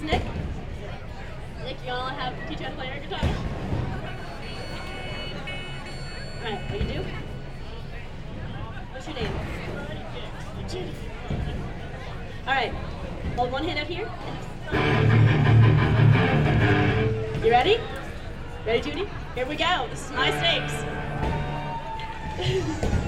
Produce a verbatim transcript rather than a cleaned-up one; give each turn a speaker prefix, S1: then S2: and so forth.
S1: Nick. Nick, you wanna have teach you how to play air guitar? Alright, what do you do? What's your name? Judy. Alright, hold one hand out here. You ready? Ready, Judy? Here we go. This is my stakes.